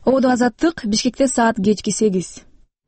Ободо Азаттык, Бишкекте саат кечки 8.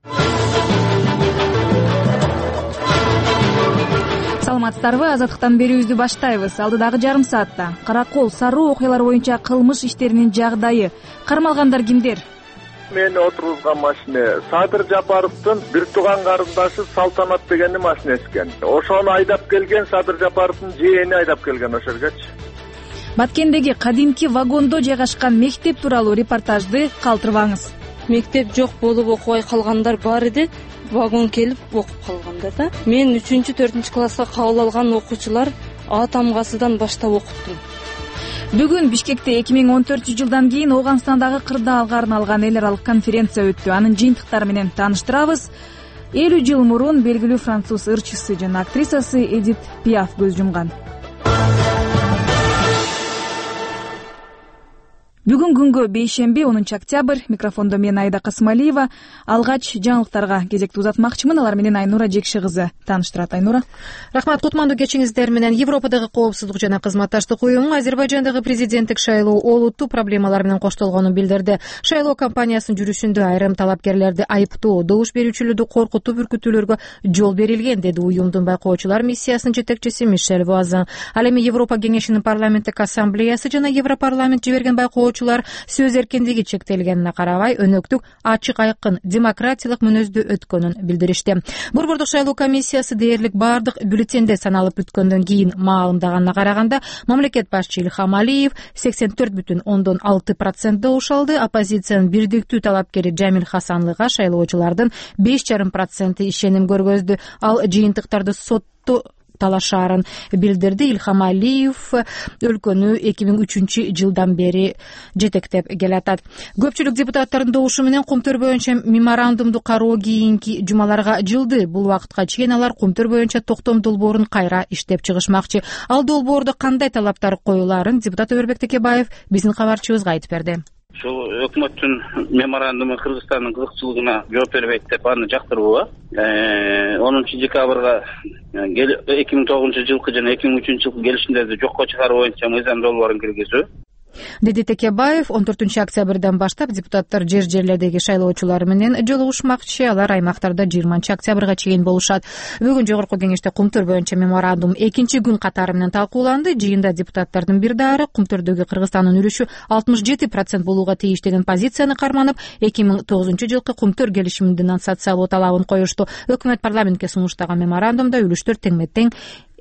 Саламатсыздарбы? Азаттыктан берүүбүздү баштайбыз. Алдыдагы жарым саатта Каракол, Саруу окуялары боюнча кылмыш иштеринин жагдайы. Кармалгандар кимдер? Мени отургузган машина Садыр Жапаровдун бир тууган карындашы Салтанат дегени машинеси экен. Ошону айдап келген Садыр Жапаровдун жээни айдап келген ошол жерге. Баткендеги кадимки вагондо жайгашкан мектеп тууралуу репортажды калтырбаңыз. Мектеп жок болуп окубай калгандар бар иди. Вагон келип окуп калгандар да. Мен 3-4 класска кабыл алган окуучулар А тамгасыдан баштап окуттум. Бүгүн Бишкекте 2014-жылдан кийин Ооганстандагы кырдаалга арналган эл аралык конференция өттү. Анын жыйынтыктары менен тааныштырабыз. 50 жыл мурун белгилүү француз ырчысы жана актрисасы Эдит Пиаф көз жумган. Бүгүн күнгө бейшемби 10 октябрь. Микрофондо мен Айда Касымалиева. Алгач жаңылыктарга кезекти узатмакчымын. Алар менен Айнура Жекши кызы тааныштырат. Айнура. Рахмат, кутмандуу кечиңиздер менен. Европадагы коопсуздук жана кызматташтык уюму Азербайжандагы президенттик шайлоо олуттуу проблемалар менен коштолгонун билдирди. Шайлоо кампаниясынын жүрүшүндө айрым талапкерлерди айыптоо, добуш берүүчүлөрдү коркутуп үркүтүүлөргө жол берилген, деди уюмдун байкоочулар миссиясынын жетекчиси Мишель Вуазен. Ал эми Европа кеңешинин парламенттик ассамблеясы жана Европарламент жиберген байкоочулар сөз эркиндиги чектелгенине карабай өнөктүк, ачык айкын, демократиялык мүнөздүү өткөнүн билдиришти. Борбордук шайлоо комиссиясы дээрлик бардык бюллетенде саналып бүткөндөн кийин маалымдаганына караганда, мамлекет башчы Ильхам Алиев 84,6% добуш алды. Оппозициянын бирдиктүү талапкери Жамил Хасанлыга шайлоочулардын 5,5% ишеним көргөздү. Ал жыйынтыктарды сотто талашаарын билдирди. Ильхам Алиев өлкөнү 2003-жылдан бери жетектеп келатат. Көпчүлүк депутаттардын добушу менен Кумтөр боюнча меморандумду кароо кийинки жумаларга жылды. Бул убакытка чейин алар Кумтөр боюнча токтом долбоорун кайра иштеп чыгышмакчы. Ал долбоордо кандай талаптар коюлаарын депутат Өрбек Текебаев биздин кабарчыбызга айтып берди. Ушул өкмөттүн меморандуму Кыргызстандын кызыкчылыгына жооп бербейт деп аны жактырбоо. 10 декабрга 2009-жылкы жана 2003-жылкы келишимдерди жокко чыгаруу боюнча мыйзам долбоорун киргизүү, деди Текебаев. 14-октябрдан баштап депутаттар жерлердеги шайлоочулар менен жолугушмакчы. Алар аймактарда 20-октябрга чейин болушат. Бүгүн жогорку кеңеште Кумтөр боюнча меморандум экинчи күн катары менен талкууланды. Жыйында депутаттардын бир дары Кумтөрдөгү Кыргызстандын үлүшү 67% болууга тийиш деген позицияны карманып, 2009-жылкы Кумтөр келишимин денонсациялоо талабын коюшту. Өкмөт парламентке сунуштаган меморандумда үлүштөр теңме-тең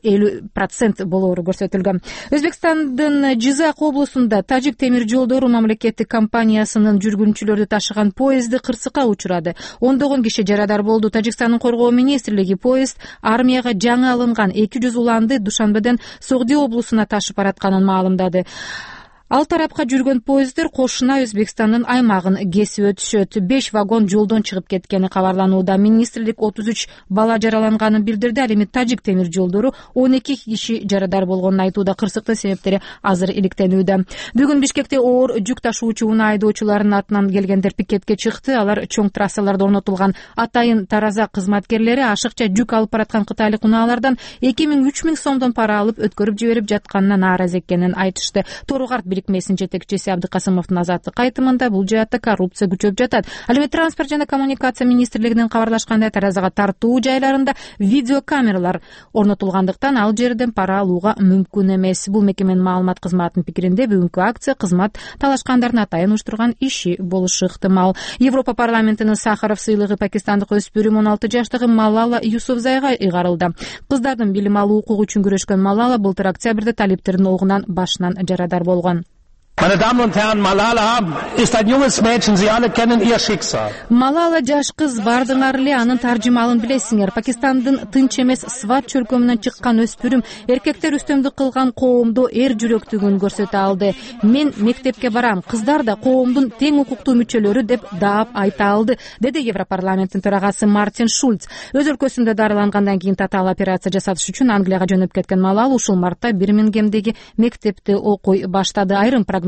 50% болоору көрсөтүлгөн. Өзбекстандын Жизак облусунда Тажик темир жолдору мамлекеттик компаниясынын жүргүнчүлөрдү ташыган поезди кырсыкка учурады. Ондогон киши жарадар болду. Тажикстандын коргоо министрлиги поезд армияга жаңы алынган 200 уланды Душанбеден Согди облусуна ташып баратканын маалымдады. Ал тарапка жүргөн поезддер кошуна Өзбекстандын аймагын кесип өтүшөт. 5 вагон жолдон чыгып кеткени кабарланууда. Министрлик 33 бала жараланганын билдирди. Ал эми Тажик темир жолдору 12 киши жарадар болгонун айтууда. Кырсыктын себептери азыр иликтенүүдө. Бүгүн Бишкекте оор жүк ташуучу унаа айдоочуларынын атынан келгендер пикетке чыкты. Алар чоң трассаларда орнотулган атайын тараза кызматкерлери ашыкча жүк алып бараткан кытайлык унаалардан 2000-3000 сомдон пара алып өткөрүп жиберип жатканына нааразы экенин айтышты. Торугарт бирикмесинин жетекчиси Абдыкасымовдун азаттык айтымында бул жаатта коррупция күчөп жатат. Ал эми транспорт жана коммуникация министрлигинин кабарлашкандай таразага тартуу жайларында видеокамералар орнотулгандыктан ал жерден пара алууга мүмкүн эмес. Бул мекеменин маалымат кызматынын пикиринде бүгүнкү акция кызмат талашкандардын атайын уюштурган иши болушу ыктымал. Европа парламентинин Сахаров сыйлыгы пакистандык өспүрүм 16 жаштагы Малала Юсуфзайга ыйгарылды. Кыздардын билим алуу укугу үчүн күрөшкөн Малала былтыр октябрда талиптердин огунан башынан жарадар болгон. Meine Damen und Herren, Malala ist ein junges Mädchen, Sie alle kennen ihr Schicksal. Малала жаш кыз, бардыңар эле анын таржымалын билесиңер. Пакистандын тынч эмес Сват чөлкөмүнөн чыккан өспүрүм эркектер үстөмдүк кылган коомдо эр жүрөктүгүн көрсөтө алды. Мен мектепке барам, кыздар да коомдун тең укуктуу мүчөлөрү деп даап айта алды, деди Европарламенттин төрагасы Мартин Шульц. Өз өлкөсүндө дарылангандан кийин татаал операция жасатыш үчүн Англияга жөнөп кеткен Малала ушул мартта Бирмингемдеги мектепти окуй баштады. Айрым прогноз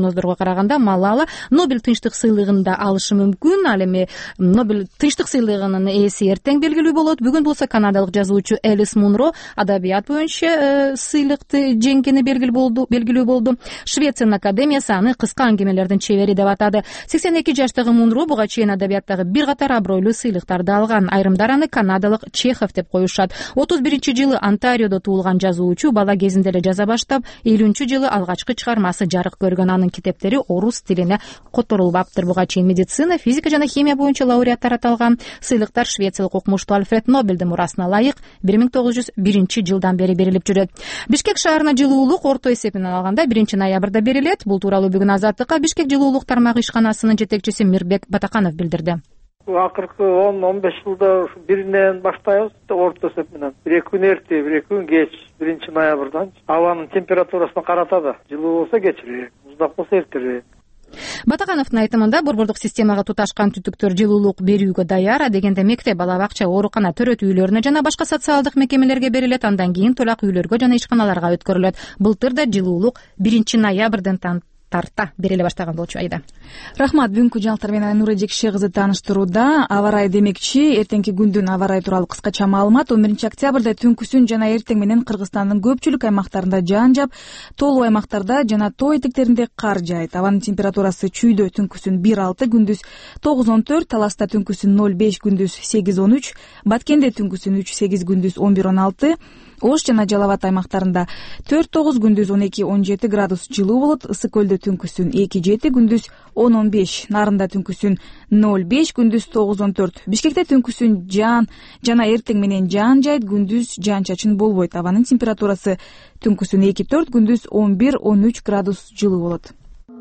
прогноздорго караганда Малала Нобель тынчтык сыйлыгын да алышы мүмкүн. Ал эми Нобель тынчтык сыйлыгынын ээси эртең белгилүү болот. Бүгүн болсо канадалык жазуучу Элис Мунро адабият боюнча сыйлыкты жеңгени белгилүү болду. Швециянын академиясы аны кыска аңгемелердин чебери деп атады. 82 жаштагы Мунро буга чейин адабияттагы бир катар абройлуу сыйлыктарды алган. Айрымдар аны канадалык Чехов деп коюшат. 31-жылы Онтариодо туулган жазуучу бала кезинде эле жаза баштап, 50-жылы алгачкы чыгармасы жарык көргөн. Анын китептери орус тилине которулбаптыр. Буга чейин медицина, физика жана химия боюнча лауреаттар аталган. Сыйлыктар швециялык укмуштуу Альфред Нобелдин мурасына ылайык 1901-жылдан бери берилип жүрөт. Бишкек шаарына жылуулук орто эсебинен алганда 1-ноябрда берилет. Бул тууралуу бүгүн Азаттыкка Бишкек жылуулук тармагы ишканасынын жетекчиси Мирбек Батаканов билдирди. Акыркы 10-15 жылда биринен баштайбыз, орто эсеп менен. 1 күн эрте, 1 күн кеч, 1-ноябрдан абанын температурасына каратады. Жылуу болсо кечирээк, муздак болсо эртерээк. Батакановдун айтымында борбордук системага туташкан түтүктөр жылуулук берүүгө даяр, дегенде мектеп, бала бакча, оорукана, төрөт үйлөрүнө жана башка социалдык мекемелерге берилет. Андан кийин толак үйлөргө жана ишканаларга өткөрүлөт. Былтыр да жылуулук 1-ноябрдан тарта бериле баштаган болчу. Айда. Рахмат. Бүгүнкү жаңылыктар менен Айнура Жекше кызы тааныштырууда. Аба ырайы демекчи, эртеңки күндүн аба ырайы тууралуу кыскача маалымат. 11-октябрда түнкүсүн жана эртең менен Кыргызстандын көпчүлүк аймактарында жаан жаап, тоолуу аймактарда жана тоо этектеринде кар жаайт. Абанын температурасы чүйдө түнкүсүн 1-6, күндүз 9-14, Таласта түнкүсүн 0-5, күндүз 8-13, Баткенде түнкүсүн 3-8, күндүз 11-16, Ош жана Жалал Абад аймактарында 4-9, күндүз 12-17 градус жылуу болот. Ысык көлдө түнкүсүн 2-7, күндүз 10-15, Нарында түнкүсүн 0-5, күндүз 9-14. Бишкекте түнкүсүн жана эртең менен жаан жайт, күндүз жаан-чачын болбойт. Абанын температурасы түнкүсүн 2-4, күндүз 11-13 градус жылуу болот.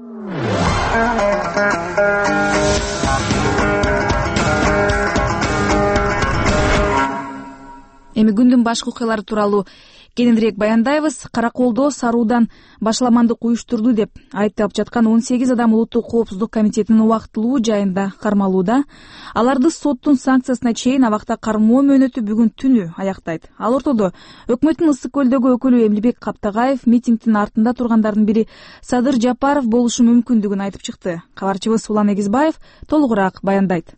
Эми күндүн башкы окуялары тууралуу кененирээк баяндайбыз. Караколдо саруудан башаламандык уюштурду деп айыпталып жаткан 18 адам Улуттук коопсуздук комитетинин убактылуу жайында кармалууда. Аларды соттун санкциясына чейин абакта кармоо мөөнөтү бүгүн түнү аяктайт. Ал ортодо өкмөттүн Ысык көлдөгү өкүлү Эмилбек Каптагаев митингдин артында тургандардын бири Садыр Жапаров болушу мүмкүндүгүн айтып чыкты. Кабарчыбыз Улан Эгизбаев толугураак баяндайт.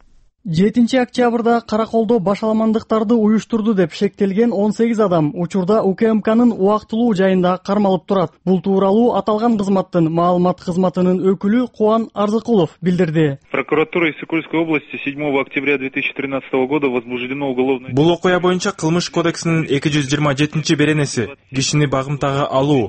7-октябрда Караколдо башаламандыктарды уюштурду деп шектелген 18 адам учурда УКМКнын убактылуу жайында кармалып турат. Бул тууралуу аталган кызматтын маалымат кызматынын өкүлү Кубан Арзыкулов билдирди. Прокуратура Иссык-Кульской области 7 октября 2013 года возбуждено уголовное. Бул окуя боюнча Кылмыш кодексинин 227-беренеси, кишини багымтага алуу,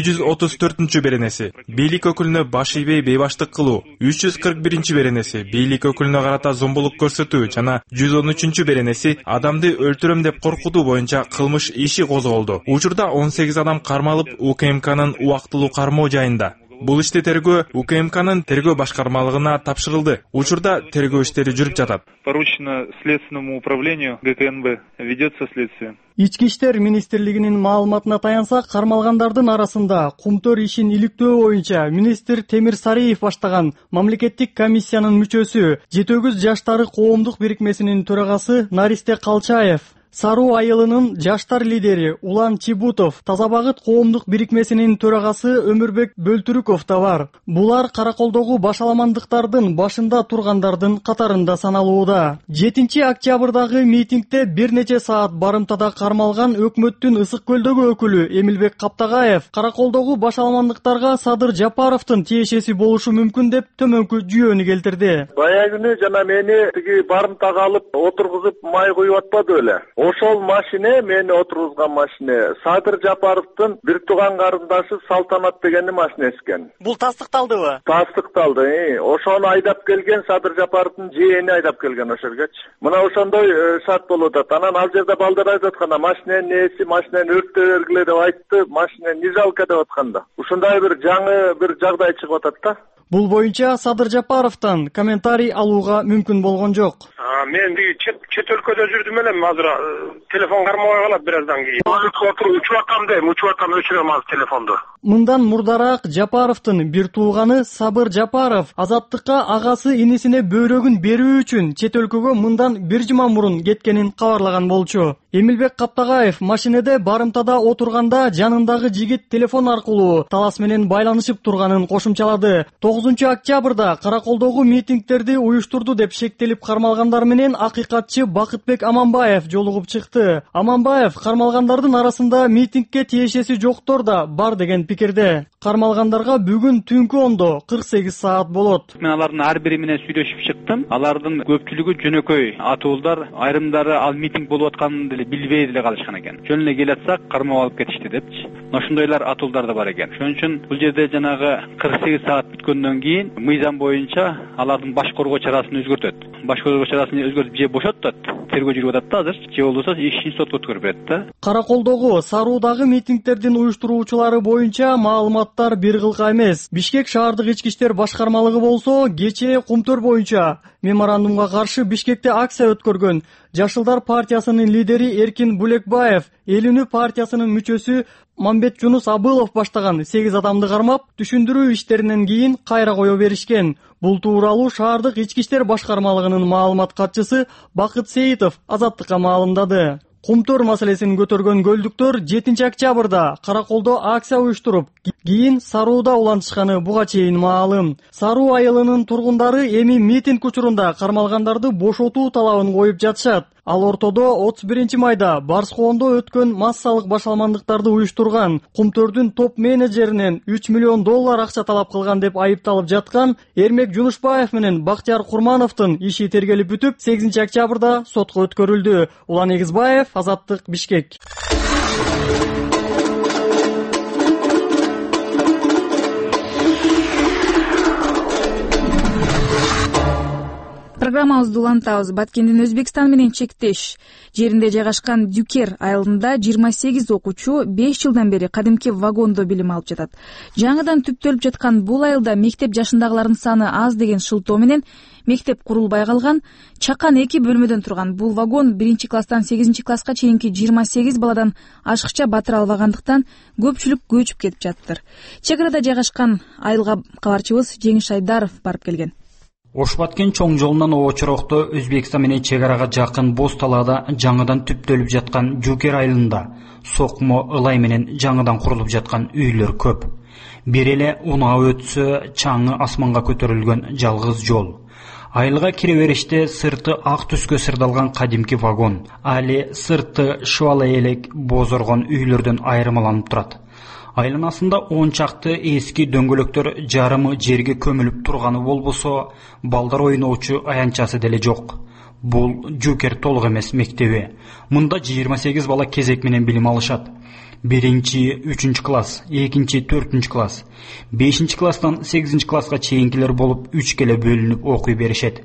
234-беренеси, бийлик өкүлүнө баш ийбей бейбаштык кылуу, 341-беренеси, бийлик өкүлүнө карата зомбулук көрсөтүү жана 113-беренеси адамды өлтүрөм деп коркутуу боюнча кылмыш иши козголду. Учурда 18 адам кармалып УКМКнын убактылуу кармоо жайында. Бул ишти тергөө УКМКнын тергөө башкармалыгына тапшырылды. Учурда тергөө иштери жүрүп жатат. Поручено Следственному управлению ГКНБ, ведется следствие. Ички иштер министрлигинин маалыматына таянсак, кармалгандардын арасында кумтөр ишин иликтөө боюнча министр Темир Сариев баштаган мамлекеттик комиссиянын мүчөсү, Жетөгүз жаштары коомдук бирикмесинин төрагасы Наристе Калчаев, Саруу айылынын жаштар лидери Улан Чибутов, Таза багыт коомдук бирикмесинин төрагасы Өмүрбек Бөлтүрүков да бар. Булар Караколдогу башаламандыктардын башында тургандардын катарында саналууда. 7-октябрдагы митингде бир нече саат барымтада кармалган өкмөттүн Ысык көлдөгү өкүлү Эмилбек Каптагаев Караколдогу башаламандыктарга Садыр Жапаровдун тиешеси болушу мүмкүн деп төмөнкү жүйөнү келтирди. Баягы жана мени тиги барымтага алып отургузуп май куюп атпады эле. Ошол машине, мени отургузган машине Садыр Жапаровдун бир тууган карындашы Салтанат дегенин машинеси экен. Бул тастыкталдыбы? Тастыкталды. Ошону айдап келген Садыр Жапаровдун жээни айдап келген ошергечи. Мына ошондой шарт болуп атат. Анан ал жерде балдар айтып атканда машиненин ээси машинени өрттөп бергиле деп айтты, машина не жалко деп атканда. Ушундай бир жаңы бир жагдай чыгып атат да. Бул боюнча Садыр Жапаровдон комментарий алууга мүмкүн болгон жок. Мен чет өлкөдө жүрдүм элем, азыр телефон кармабай калат бир аздан кийин. Учуп атам өчүрөм азыр телефонду. Мындан мурдараак Жапаровдун бир тууганы Сабыр Жапаров Азаттыкка агасы инисине бөйрөгүн берүү үчүн чет өлкөгө мындан бир жума мурун кеткенин кабарлаган болчу. Эмилбек Каптагаев машинеде барымтада отурганда жанындагы жигит телефон аркылуу талас менен байланышып турганын кошумчалады. 9 октябрда Караколдогу митингдерди уюштурду деп шектелип кармалгандар менен акыйкатчы Бакытбек Аманбаев жолугуп чыкты. Аманбаев кармалгандардын арасында митингге тиешеси жоктор да бар деген пикирде. Кармалгандарга бүгүн түнкү ондо 48 саат болот. Мен алардын ар бири менен сүйлөшүп чыктым. Алардын көпчүлүгү жөнөкөй атуулдар, айрымдары ал митинг болуп атканын деле билбей деле калышкан экен. Жөн эле келатсак кармап алып кетишти депчи. Ошондойлор атуулдар да бар экен. Ошон үчүн бул жерде жанагы 48 саат бүткөндөн кийин мыйзам боюнча алардын баш коргоо чарасын өзгөртөт. Баш коргоо чарасын өзгөртүп же бошоттот. Тергөө жүрүп атат да азыр. Же болбосо ишин сотко өткөрүп берет да. Караколдогу, Саруудагы митингдердин уюштуруучулары боюнча маалыматтар бир кылка эмес. Бишкек шаардык ички иштер башкармалыгы болсо кечээ Кумтөр боюнча меморандумга каршы Бишкекте акция өткөргөн. Жашылдар партиясынын лидери Эркин Булекбаев, Эл үнү партиясынын мүчөсү Мамбет Жунус Абылов баштаган 8 адамды кармап, түшүндүрүү иштеринен кийин кайра кое беришкен. Бул тууралуу шаардык ички иштер башкармалыгынын маалымат катчысы Бакыт Сейитов Азаттыкка маалымдады. Кумтөр маселесин көтөргөн көлдүктөр 7 октябрда Караколдо акция уюштуруп, кийин Сарууда улантышканы буга чейин маалым. Саруу айылынын тургундары эми митинг учурунда кармалгандарды бошотуу талабын коюп жатышат. Ал ортодо 31 майда Барскоондо өткөн массалык башаламандыктарды уюштурган Кумтөрдүн топ менеджеринен $3 миллион акча талап кылган деп айыпталып жаткан Эрмек Жунушбаев менен Бактияр Курмановдун иши тергелип бүтүп 8 октябрда сотко өткөрүлдү. Улан Эгизбаев, Азаттык, Бишкек. Программабызды улантабыз. Баткендин Өзбекстан менен чектеш жеринде жайгашкан Дюкер айылында 28 окуучу 5 жылдан бери кадимки вагондо билим алып жатат. Жаңыдан түптөлүп жаткан бул айылда мектеп жашындагылардын саны аз деген шылтоо менен мектеп курулбай калган. Чакан 2 бөлмөдөн турган бул вагон 1-класстан 8-класска чейинки 28 баладан ашыкча батыра албагандыктан көпчүлүк көчүп кетип жатыптыр. Чек арада жайгашкан айылга кабарчыбыз Жеңиш Айдаров барып келген. Ош-Баткен чоң жолунан очурокто Өзбекстан менен чек арага жакын Боз талаада жаңыдан түптөлүп жаткан Дюкер айылында сокмо ылай менен жаңыдан курулуп жаткан үйлөр көп. Бир эле унаа өтсө чаңы асманга көтөрүлгөн жалгыз жол. Айылга кире бериште сырты ак түскө сырдалган кадимки вагон, али сырты шыбала элек бозоргон үйлөрдөн айырмаланып турат. Айланасында 10 чакты эски дөңгөлөктөр жарымы жерге көмүлүп турганы болбосо, балдар ойноочу аянчасы деле жок. Бул Дюкер толук эмес мектеби. Мында 28 бала кезек менен билим алышат. 1-3 класс, 2-4 класс, 5 класстан 8 класска чейинкилер болуп 3 келе бөлүнүп окуй беришет.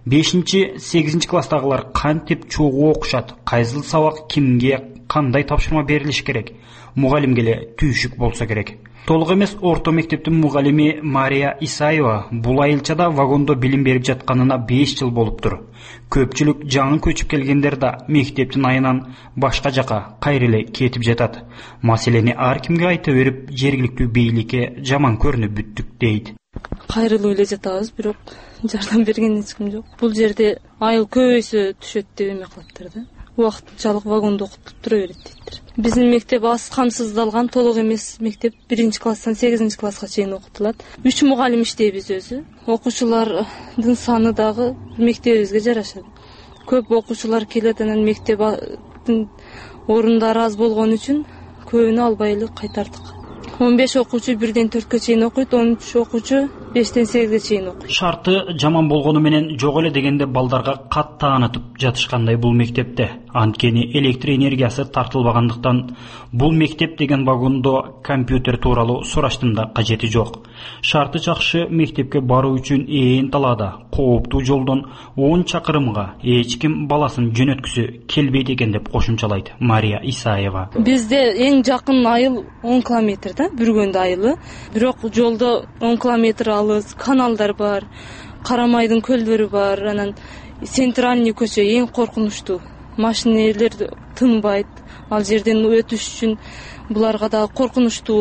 5-8 класстагылар кантип чогуу окушат, кайсыл сабак кимге кандай тапшырма берилиш керек, мугалимге эле түйшүк болсо керек. Толук эмес орто мектептин мугалими Мария Исаева бул айылчада вагондо билим берип жатканына 5 жыл болуптур. Көпчүлүк жаңы көчүп келгендер да мектептин айынан башка жака кайра эле кетип жатат. Маселени ар кимге айта берип, жергиликтүү бийликке жаман көрүнүп бүттүк дейт. Кайрылуу эле жатабыз, бирок жардам берген эч ким жок. Бул жерде айыл көбөйсө түшөт деп эме кылыптыр да. Убактылык вагондо окутуп тура берет дейттир. Биздин мектеп аз камсыздалган, толук эмес мектеп 1-класстан 8-класска чейин окутулат. 3 мугалим иштейбиз өзү. Окуучулардын саны дагы мектебибизге жараша. Көп окуучулар келет, анан мектептин орундары аз болгон үчүн көбүнү албай эле кайтардык. 15 окуучу 1-4 чейин окуйт, 13 окуучу 5-8 чейин окуйт. Шарты жаман болгону менен жок эле дегенде балдарга кат таанытып жатышкандай бул мектепте. Анткени электр энергиясы тартылбагандыктан бул мектеп деген вагондо компьютер тууралуу сураштын да кажети жок. Шарты жакшы мектепке баруу үчүн ээн талаада кооптуу жолдон 10 чакырымга эч ким баласын жөнөткүсү келбейт экен деп кошумчалайт Мария Исаева. Бизде эң жакын айыл 10 километр да, Бүргөндө айылы. Бирок жолдо 10 километр алыс, каналдар бар, Карамайдын көлдөрү бар, анан центральный көчө эң коркунучтуу. Машинелер тынбайт, ал жерден өтүш үчүн буларга да коркунучтуу болот.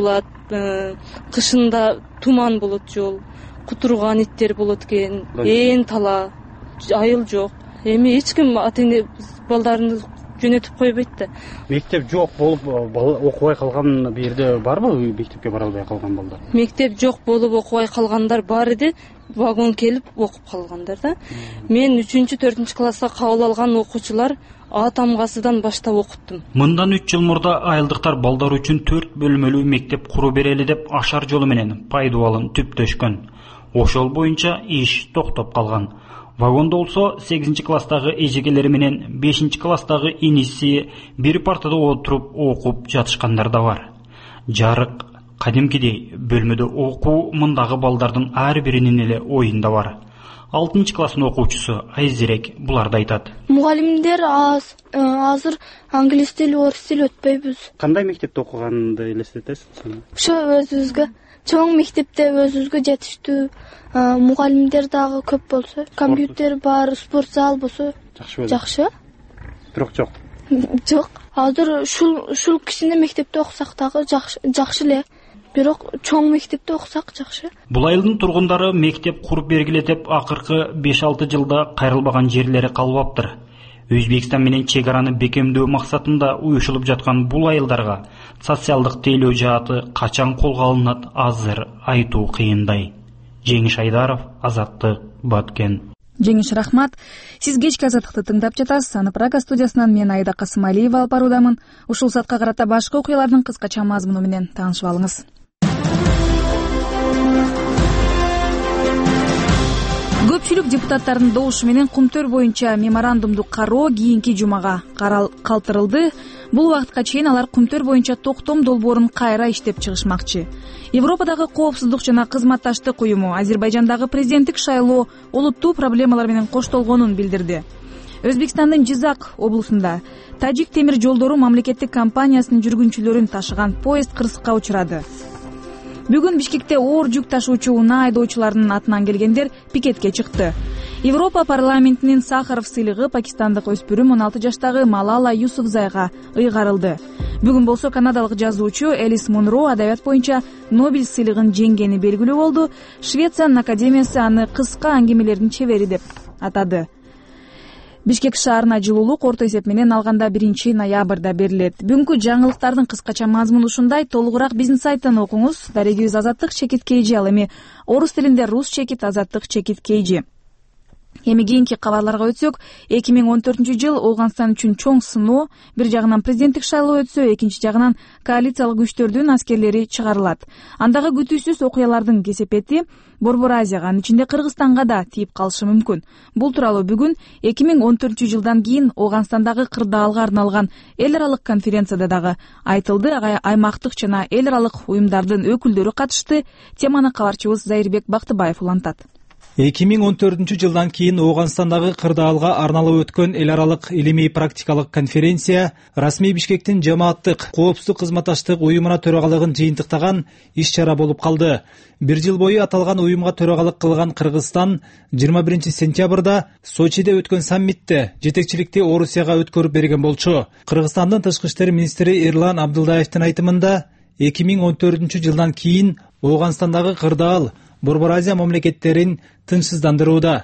кышында туман болот жол, кутурган иттер болот экен, ээн тала, айыл жок. Эми эч ким ата эне балдарын жөнөтүп койбойт да. Мектеп жок болуп окубай калган бул жерде барбы, мектепке бара албай калган балдар? Мектеп жок болуп окубай калгандар бар иди, вагон келип окуп калгандар да. Мен 3-4 класска кабыл алган окуучулар А тамгасыдан баштап окуттум. Мындан 3 жыл мурда айылдыктар балдар үчүн 4 бөлмөлүү мектеп куруу берели деп ашар жолу менен пайдубалын түптөшкөн. Ошол боюнча иш токтоп калган. Вагонда болсо 8 класстагы эжекелери менен 5 класстагы иниси бир партада отуруп окуп жатышкандар да бар. Жарык кадимкидей бөлмөдө окуу мындагы балдардын ар биринин эле оюнда бар. 6 класстын окуучусу Айзирек буларды айтат. Мугалимдер азыр англис тил, орус тил өтпөйбүз. Кандай мектепте окуганды элестетесиз? Ошо өзүбүзгө чоң мектепте өзүбүзгө жетиштүү мугалимдер дагы көп болсо, компьютер бар, спорт зал болсо жакшы. Бирок жок. Жок. Азыр ушул кичине мектепте окусак дагы жакшы эле. Бирок чоң мектепте окусак жакшы. Бул айылдын тургундары мектеп куруп бергиле деп акыркы 5-6 жылда кайрылбаган жерлери калбаптыр. Өзбекстан менен чек араны бекемдөө максатында уюшулуп жаткан бул айылдарга социалдык тейлөө жааты качан колго алынат азыр айтуу кыйындай. Жеңиш Айдаров, Азаттык, Баткен. Жеңиш, рахмат. Сиз кечки Азаттыкты тыңдап жатасыз. Аны Прага студиясынан мен Айда Касымалиева алып баруудамын. Ушул саатка карата башка окуялардын кыскача мазмуну менен таанышып алыңыз. Көпчүлүк депутаттардын добушу менен Кумтөр боюнча меморандумду кароо кийинки жумага калтырылды. Бул убакытка чейин алар Кумтөр боюнча токтом долбоорун кайра иштеп чыгышмакчы. Европадагы коопсуздук жана кызматташтык уюму Азербайжандагы президенттик шайлоо олуттуу проблемалар менен коштолгонун билдирди. Өзбекстандын Жизак облусунда Тажик темир жолдору мамлекеттик компаниясынын жүргүнчүлөрүн ташыган поезд кырсыкка учурады. Бүгүн Бишкекте оор жүк ташуучу унаа айдоочуларынын атынан келгендер пикетке чыкты. Европа парламентинин Сахаров сыйлыгы пакистандык өспүрүм 16 жаштагы Малала Юсуфзайга ыйгарылды. Бүгүн болсо канадалык жазуучу Элис Мунро адабият боюнча Нобель сыйлыгын жеңгени белгилүү болду. Швециянын академиясы аны кыска аңгемелердин чебери деп атады. Бишкек шаарына жылуулук орто эсеп менен алганда 1 ноябрда берилет. Бүгүнкү жаңылыктардын кыскача мазмуну ушундай. Толугураак биздин сайттан окуңуз. Дарегибиз Азаттык чекит KG, ал эми орус тилинде рус чекит Азаттык чекит KG. Эми кийинки кабарларга өтсөк, 2014-жыл Ооганстан үчүн чоң сыноо. Бир жагынан президенттик шайлоо өтсө, экинчи жагынан коалициялык күчтөрдүн аскерлери чыгарылат. Андагы күтүүсүз окуялардын кесепети Борбор Азияга, анын ичинде Кыргызстанга да тийип калышы мүмкүн. Бул тууралуу бүгүн 2014-жылдан кийин Ооганстандагы кырдаалга арналган эл аралык конференцияда дагы айтылды. Аймактык жана эл аралык уюмдардын өкүлдөрү катышты. Теманы кабарчыбыз Зайырбек Бактыбаев улантат. 2014-жылдан кийин Ооганстандагы кырдаалга арналып өткөн эл аралык илимий практикалык конференция расмий Бишкектин жамааттык коопсуздук кызматташтык уюмуна төрагалыгын жыйынтыктаган иш-чара болуп калды. Бир жыл бою аталган уюмга төрагалык кылган Кыргызстан 21 сентябрда Сочиде өткөн саммитте жетекчиликти Орусияга өткөрүп берген болчу. Кыргызстандын тышкы иштер министри Эрлан Абдылдаевдин айтымында 2014-жылдан кийин Ооганстандагы кырдаал Борбор Азия мамлекеттерин тынчсыздандырууда.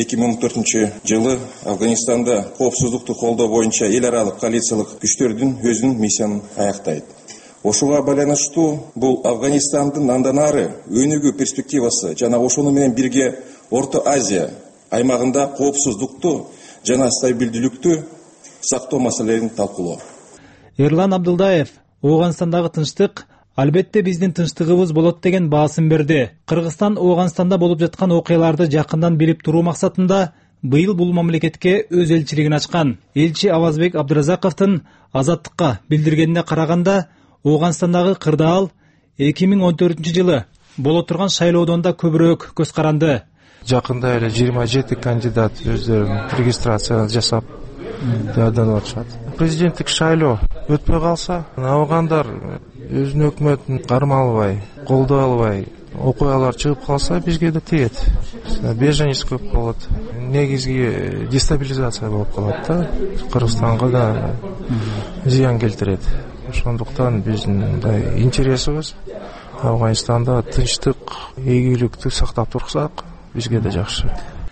2014-жылы Афганистанда коопсуздукту колдоо боюнча эл аралык коалициялык күчтөрдүн өзүнүн миссиясын аяктайт. Ошуга байланыштуу бул Афганистандын андан ары өнүгүү перспективасы жана ошону менен бирге Орто Азия аймагында коопсуздукту жана стабилдүүлүктү сактоо маселелерин талкуулоо. Эрлан Абдылдаев Ооганстандагы тынчтык албетте биздин тынчтыгыбыз болот деген баасын берди. Кыргызстан Ооганстанда болуп жаткан окуяларды жакындан билип туруу максатында быйыл бул мамлекетке өз элчилигин ачкан. Элчи Авазбек Абдыразаковдун Азаттыкка билдиргенине караганда, Ооганстандагы кырдаал 2014-жылы боло турган шайлоодон да көбүрөөк көз каранды. Жакында эле 27 кандидат өздөрүнүн регистрация жасап даярданып атышат. Президенттик шайлоо өтпөй калса, афгандар өзүнүн өкмөтүн кармалбай, колдой албай, окуялар чыгып калса бизге да тиет. Беженец көп болот. Негизги дестабилизация болуп калат да, Кыргызстанга да зыян келтирет. Ошондуктан биздин интересибиз Афганистанда тынчтык, ийгиликти сактап турсак бизге да жакшы.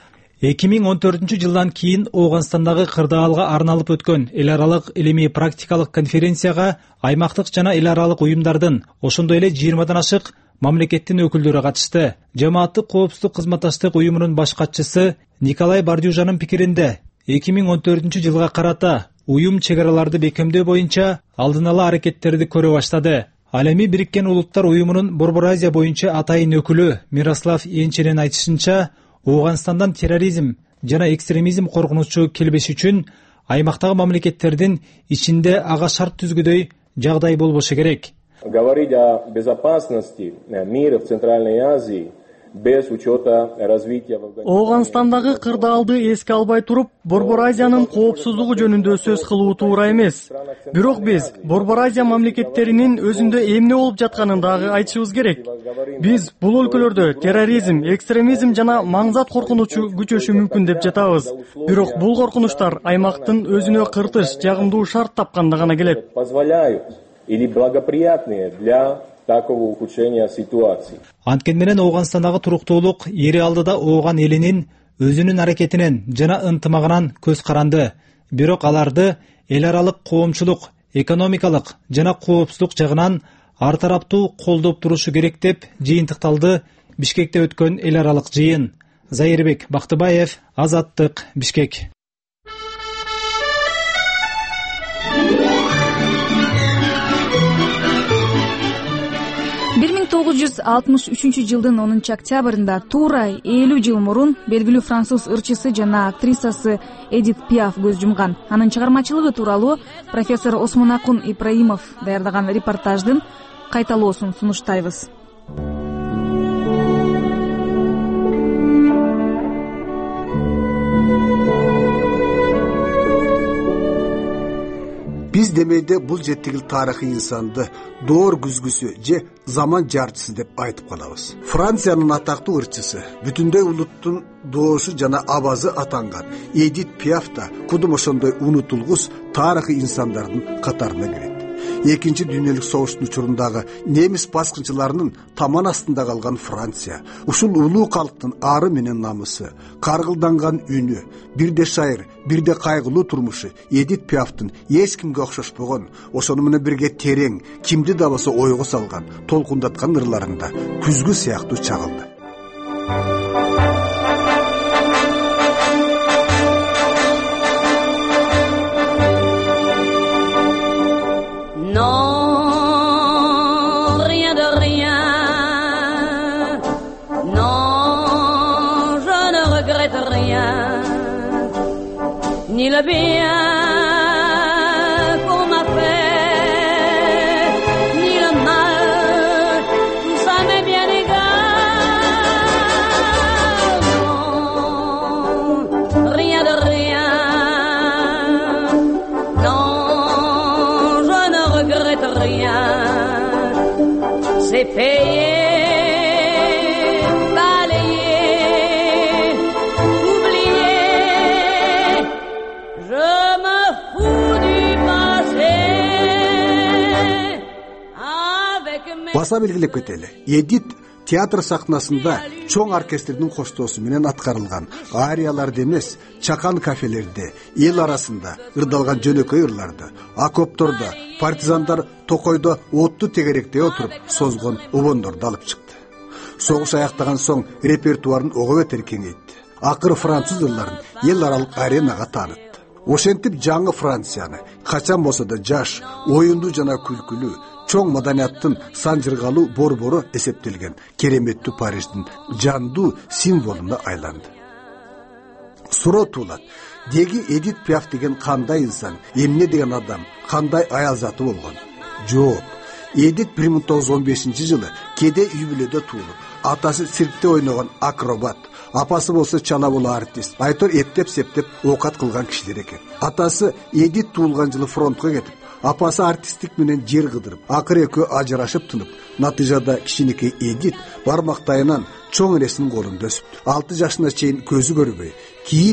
2014 жылдан кийин Ооганстандагы кырдаалга арналып өткөн эл аралык илимий практикалык конференцияга аймактык жана эл аралык уюмдардын, ошондой эле 20дан ашык мамлекеттин өкүлдөрү катышты. Жамааттык коопсуздук кызматташтык уюмунун баш катчысы Николай Бардюжанын пикиринде 2014 жылга карата уюм чек араларды бекемдөө боюнча алдын ала аракеттерди көрө баштады. Ал эми Бириккен Улуттар уюмунун Борбор Азия боюнча атайын өкүлү Мирослав Енченин айтышынча, Ооганстандан терроризм жана экстремизм коркунучу келбеш үчүн аймактагы мамлекеттердин ичинде ага шарт түзгүдөй жагдай болбошу керек. Говорить о безопасности мира в Центральной Азии без учета развития в Афганистане. Ооганстандагы кырдаалды эске албай туруп, Борбор Азиянын коопсуздугу жөнүндө сөз кылуу туура эмес. Бирок биз Борбор Азия мамлекеттеринин өзүндө эмне болуп жатканын дагы айтышыбыз керек. Биз бул өлкөлөрдө терроризм, экстремизм жана маңзат коркунучу күчөшү мүмкүн деп жатабыз. Бирок бул коркунучтар аймактын өзүнө кыртыш, жагымдуу шарт тапканда гана келет. Или благоприятные для такого ухудшения ситуации. Анткени менен Ооганстандагы туруктуулук эри алдыда Ооган элинин өзүнүн аракетинен жана ынтымагынан көз каранды. Бирок аларды эл аралык коомчулук, экономикалык жана коопсуздук жагынан ар тараптуу колдоп турушу керек деп жыйынтыкталды Бишкекте өткөн эл аралык жыйын. Зайырбек Бактыбаев, Азаттык, Бишкек. 1963 жылдын 10 октябрында туура 50 жыл мурун белгилүү француз ырчысы жана актрисасы Эдит Пиаф көз жумган. Анын чыгармачылыгы тууралуу профессор Осмонакун Ибраимов даярдаган репортаждын кайталоосун сунуштайбыз. Биз демейде бул жетигил тарыхый инсанды доор күзгүсү же заман жарчысы деп айтып калабыз. Франциянын атактуу ырчысы, бүтүндөй улуттун доошу жана абазы атанган Эдит Пиаф да кудум ошондой унутулгус тарыхый инсандардын катарына кирет. Экинчи дүйнөлүк согуштун учурундагы немис баскынчыларынын таман астында калган Франция, ушул улуу калктын ары менен намысы, каргылданган үнү, бирде шайыр, бирде кайгылуу турмушу Эдит Пиафтын эч кимге окшошпогон, ошону менен бирге терең, кимди да болсо ойго салган, толкундаткан ырларында күзгү сыяктуу чагылды. Non, rien de rien. Non, je ne regrette rien. Ni le bien qu'on m'a fait, ni le mal, tout ça m'est bien égal. Non, rien de rien. Non, je ne regrette rien. C'est payé, balayé, oublié. Je me fous du passé. Avec mes... Баса белгилеп кетели. Эдит театр сахнасында чоң оркестрдин коштоосу менен аткарылган арияларды эмес, чакан кафелерде, эл арасында ырдалган жөнөкөй ырларды, окоптордо, партизандар токойдо отту тегеректей отуруп созгон убондорду алып чыкты. Согуш аяктаган соң репертуарын ого бетер кеңейтти. Акыры француз ырларын эл аралык аренага таанытты. Ошентип жаңы Францияны качан болсо да жаш, оюндуу жана күлкүлүү, чоң маданияттын санжыргалуу борбору эсептелген кереметтүү Париждин жандуу символуна айланды. Суроо туулат. Деги Эдит Пиаф деген кандай инсан, эмне деген адам, кандай аял заты болгон? Жооп. Эдит 1915 жылы кеде үй бүлөдө туулуп, атасы циркте ойногон акробат, апасы болсо чала боло артист, айтор эптеп-септеп оокат кылган кишилер экен. Атасы Эдит туулган жылы фронтко кетип, апасы артисттик менен жер кыдырып, акыры экөө ажырашып тынып, натыйжада кичинекей Эдит бармактайынан чоң энесинин колунда өсүптү. 6 жашына чейин көзү көрбөй, кийин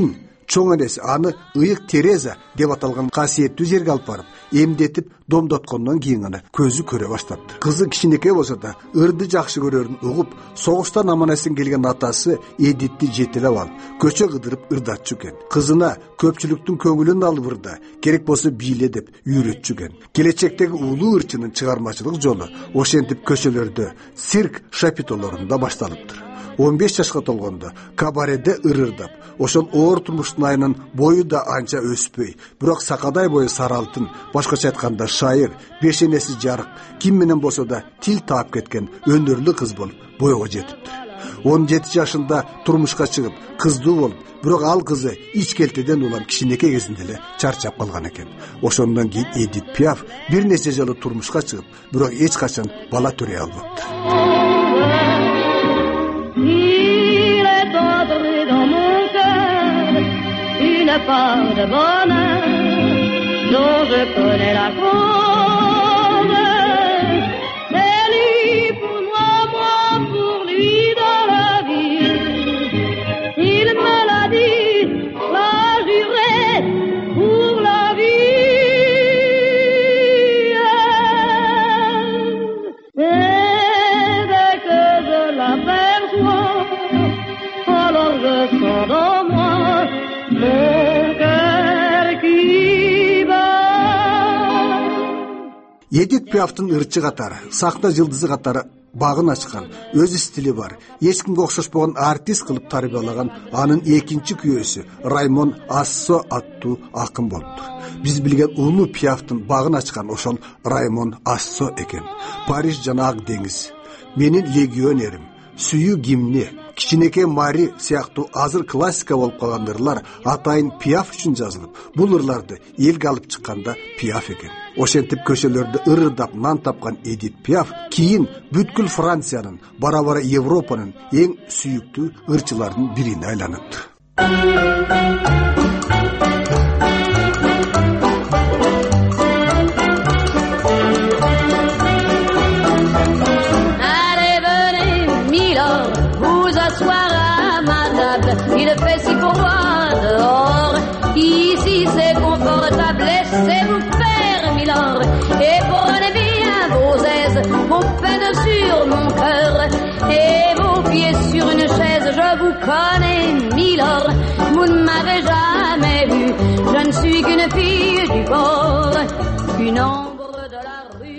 чоң энеси аны ыйык Тереза деп аталган касиеттүү жерге алып барып эмдетип домдоткондон кийин гана көзү көрө баштапты. Кызы кичинекей болсо да ырды жакшы көрөрүн угуп, согуштан аман-эсен келген атасы Эдитти жетелеп алып, көчө кыдырып ырдатчу экен. Кызына көпчүлүктүн көңүлүн алып ырда, керек болсо бийле деп үйрөтчү экен. Келечектеги улуу ырчынын чыгармачылык жолу ошентип көчөлөрдө, цирк шапитолорунда башталыптыр. 15 жашка толгондо кабареде ырырдап, ошол оор турмуштун айынан бою да анча өспөй, бирок сакадай бою сары алтын, башкача айтканда шайыр, бешенеси жарык, ким менен болсо да тил таап кеткен өнөрлүү кыз болуп бойго жетиптир. 17 жашында турмушка чыгып, кыздуу болуп, бирок ал кызы ичкелтеден улам кичинекей кезинде эле чарчап калган экен. Ошондон кийин Эдит Пиаф бир нече жолу турмушка чыгып, бирок эч качан бала төрөй албаптыр. Il est entré dans mon cœur une part de bonheur dont je connais la cause. C'est lui pour moi, moi pour lui dans la vie. Il me l'a dit, l'a juré pour la vie. Et dès que je l'aperçois, alors je sens dans moi mon cœur qui bat. Эдит Пиафтын ырчы катары, сахна жылдызы катары багын ачкан, өз стили бар, эч кимге окшошпогон артист кылып тарбиялаган анын экинчи күйөөсү Раймон Ассо аттуу акын болуптур. Биз билген улуу Пиафтын багын ачкан ошол Раймон Ассо экен. Париж жана Ак деңиз, менин легионерим, сүйүү гимни, кичинекей Мари сыяктуу азыр классика болуп калган ырлар атайын Пиаф үчүн жазылып, бул ырларды элге алып чыкканда Пиаф экен. Ошентип көчөлөрдө ырырдап нан тапкан Эдит Пиаф кийин бүткүл Франциянын, бара-бара Европанын эң сүйүктүү ырчыларынын бирине айланыптыр. Il fait si froid dehors, ici c'est confortable, laissez-vous faire, milord, et prenez bien vos aises, vos peines sur mon cœur, et vos pieds sur une chaise, je vous connais, milord, vous ne m'avez jamais vu, je ne suis qu'une fille du bord, une ombre de la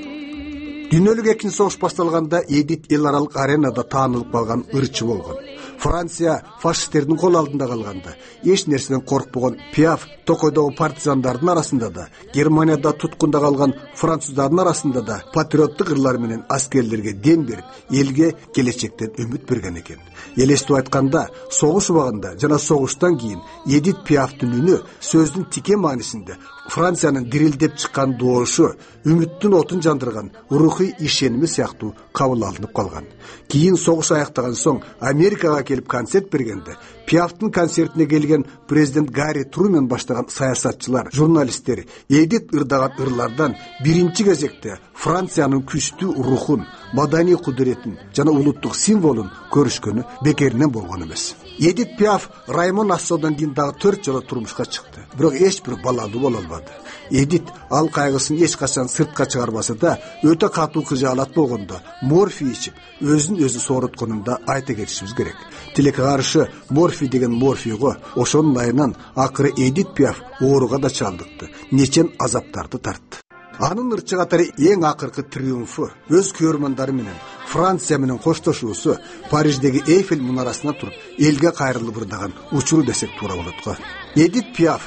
rue. Дүйнөлүк экинчи согуш башталганда Эдит эл аралык аренада таанылып калган ырчы болгон. Франция фашисттердин кол алдында калганда эч нерседен коркпогон Пиаф токойдогу партизандардын арасында да, Германияда туткунда калган француздардын арасында да патриоттук ырлар менен аскерлерге дем берип, элге келечектен үмүт берген экен. Элестип айтканда, согуш убагында жана согуштан кийин Эдит Пиафтын үнү сөздүн тике маанисинде Франциянын дирилдеп чыккан доошу, үмүттүн отун жандырган рухий ишеними сыяктуу кабыл алынып калган. Кийин согуш аяктаган соң Америкага келип концерт бергенде, Пиафтын концертине келген президент Гарри Трумен баштаган саясатчылар, журналисттер Эдит ырдаган ырлардан биринчи кезекте Франциянын күчтүү рухун, маданий кудуретин жана улуттук символун көрүшкөнү бекеринен болгон эмес. Эдит Пиаф Раймон Ассодон кийин дагы 4 жолу турмушка чыкты, бирок эч бир балалуу боло албады. Эдит ал кайгысын эч качан сыртка чыгарбаса да, өтө катуу кыжаалат болгондо морфий ичип, өзүн өзү соорутконун да айта кетишибиз керек. Тилекке каршы морфий деген морфийго ошонун айынан акыры Эдит Пиаф ооруга да чалдыкты, нечен азаптарды тартты. Анын ырчы катары эң акыркы триумфу өз көрмөндөрү менен Франция менен коштошуусу Париждеги Эйфель мунарасына туруп элге кайрылып ырдаган учуру десек туура болот го. Эдит Пиаф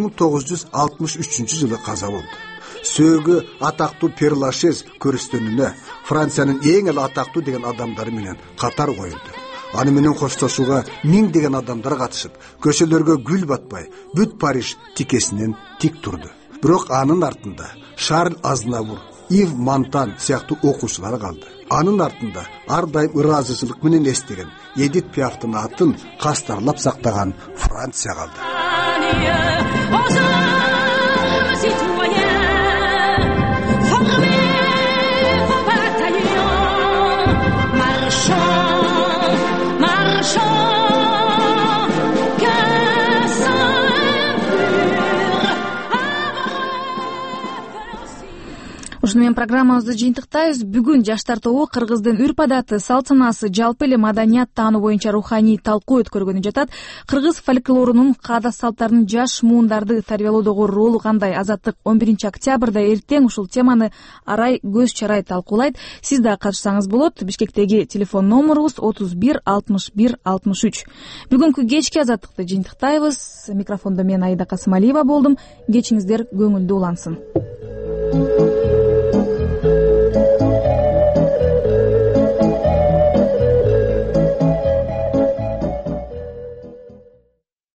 1963-жылы каза болду. Сөөгү атактуу Пер Лашез көрүстөнүнө Франциянын эң эле атактуу деген адамдары менен катар коюлду. Аны менен коштошууга миңдеген адамдар катышып, көчөлөргө гүл батпай, бүт Париж тикесинен тик турду. Бирок анын артында Шарль Азнавур, Ив Монтан сыяктуу окуучулар калды. Анын артында ар дайым ыраазычылык менен эстеген Эдит Пиафтын атын кастарлап сактаган Франция калды. менен программабызды жыйынтыктайбыз. Бүгүн жаштар тобу кыргыздын үрп адаты, салт санаасы, жалпы эле маданият таануу боюнча руханий талкуу өткөргөнү жатат. Кыргыз фольклорунун каада салттарынын жаш муундарды тарбиялоодогу ролу кандай? Азаттык 11 октябрда эртең ушул теманы арай көз чарай талкуулайт. Сиз да катышсаңыз болот. Бишкектеги телефон номерубуз 31 61 63. Бүгүнкү кечки азаттыкты жыйынтыктайбыз. Микрофондо мен Аида Касымалиева болдум. Кечиңиздер көңүлдүү улансын.